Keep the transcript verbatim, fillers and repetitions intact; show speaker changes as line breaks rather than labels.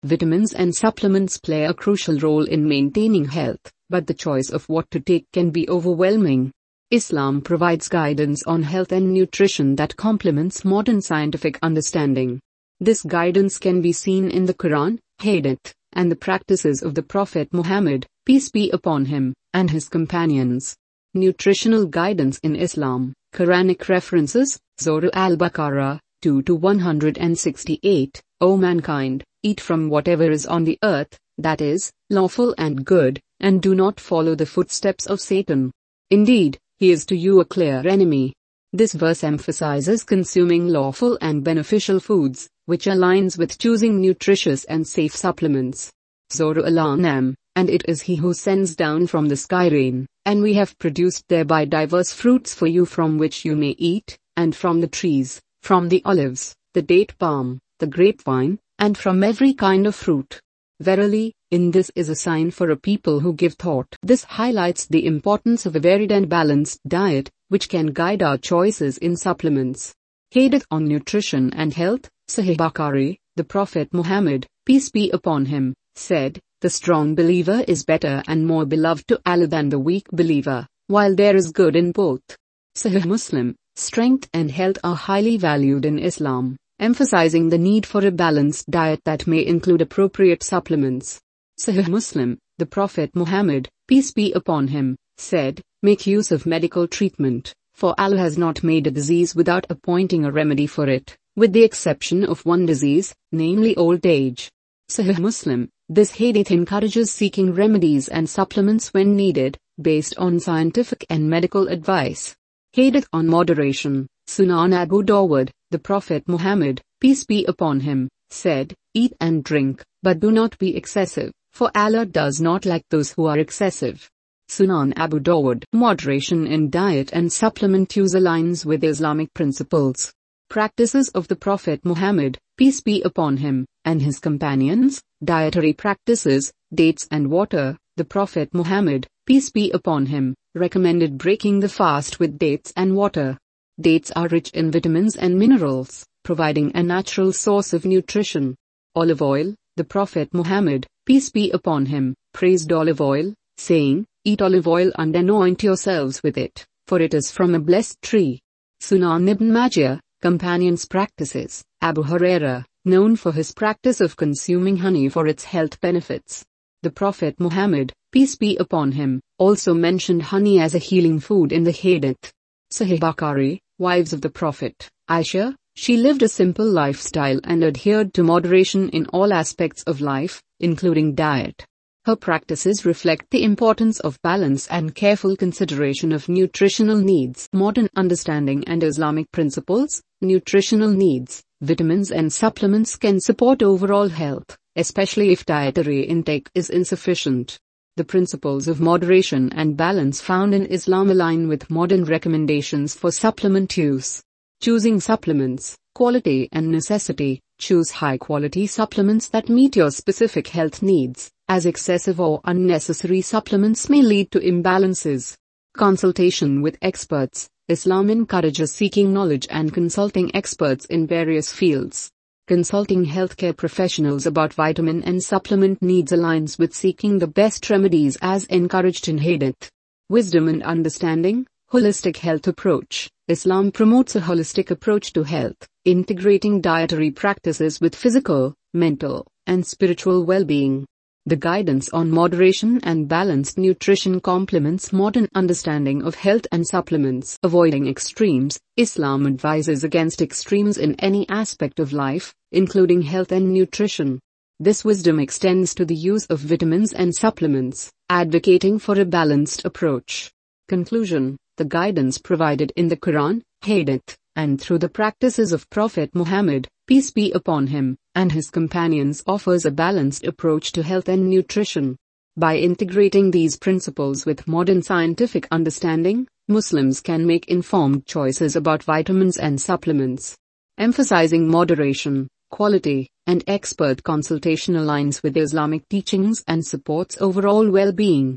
Vitamins and supplements play a crucial role in maintaining health, but the choice of what to take can be overwhelming. Islam provides guidance on health and nutrition that complements modern scientific understanding. This guidance can be seen in the Quran, Hadith, and the practices of the Prophet Muhammad, peace be upon him, and his companions. Nutritional guidance in Islam. Quranic references, Surah Al-Baqarah, two to one hundred sixty-eight, O mankind, eat from whatever is on the earth, that is, lawful and good, and do not follow the footsteps of Satan. Indeed, he is to you a clear enemy. This verse emphasizes consuming lawful and beneficial foods, which aligns with choosing nutritious and safe supplements. Surah Al-An'am, and it is he who sends down from the sky rain, and we have produced thereby diverse fruits for you from which you may eat, and from the trees, from the olives, the date palm, the grapevine, and from every kind of fruit. Verily, in this is a sign for a people who give thought. This highlights the importance of a varied and balanced diet, which can guide our choices in supplements. Hadith on nutrition and health, Sahih Bukhari, the Prophet Muhammad, peace be upon him, said, the strong believer is better and more beloved to Allah than the weak believer, while there is good in both. Sahih Muslim, strength and health are highly valued in Islam, emphasizing the need for a balanced diet that may include appropriate supplements. Sahih Muslim, the Prophet Muhammad, peace be upon him, said, make use of medical treatment, for Allah has not made a disease without appointing a remedy for it, with the exception of one disease, namely old age. Sahih Muslim, this hadith encourages seeking remedies and supplements when needed, based on scientific and medical advice. Hadith on moderation, Sunan Abu Dawud, the Prophet Muhammad, peace be upon him, said, eat and drink, but do not be excessive, for Allah does not like those who are excessive. Sunan Abu Dawud. Moderation in diet and supplement use aligns with Islamic principles. Practices of the Prophet Muhammad, peace be upon him, and his companions. Dietary practices, dates and water. The Prophet Muhammad, peace be upon him, recommended breaking the fast with dates and water. Dates are rich in vitamins and minerals, providing a natural source of nutrition. Olive oil. The Prophet Muhammad, peace be upon him, praised olive oil, saying, eat olive oil and anoint yourselves with it, for it is from a blessed tree. Sunan Ibn Majah, companions' practices. Abu Huraira, known for his practice of consuming honey for its health benefits. The Prophet Muhammad, peace be upon him, also mentioned honey as a healing food in the Hadith. Sahih Bukhari, wives of the Prophet, Aisha, she lived a simple lifestyle and adhered to moderation in all aspects of life, including diet. Her practices reflect the importance of balance and careful consideration of nutritional needs. Modern understanding and Islamic principles. Nutritional needs. Vitamins and supplements can support overall health, especially if dietary intake is insufficient. The principles of moderation and balance found in Islam align with modern recommendations for supplement use. Choosing supplements. Quality and necessity. Choose high-quality supplements that meet your specific health needs, as excessive or unnecessary supplements may lead to imbalances. Consultation with experts. Islam encourages seeking knowledge and consulting experts in various fields. Consulting healthcare professionals about vitamin and supplement needs aligns with seeking the best remedies as encouraged in Hadith. Wisdom and understanding. Holistic health approach. Islam promotes a holistic approach to health, integrating dietary practices with physical, mental, and spiritual well-being. The guidance on moderation and balanced nutrition complements modern understanding of health and supplements. Avoiding extremes. Islam advises against extremes in any aspect of life, including health and nutrition. This wisdom extends to the use of vitamins and supplements, advocating for a balanced approach. Conclusion. The guidance provided in the Quran, Hadith, and through the practices of Prophet Muhammad, peace be upon him, and his companions offers a balanced approach to health and nutrition. By integrating these principles with modern scientific understanding, Muslims can make informed choices about vitamins and supplements. Emphasizing moderation, quality, and expert consultation aligns with Islamic teachings and supports overall well-being.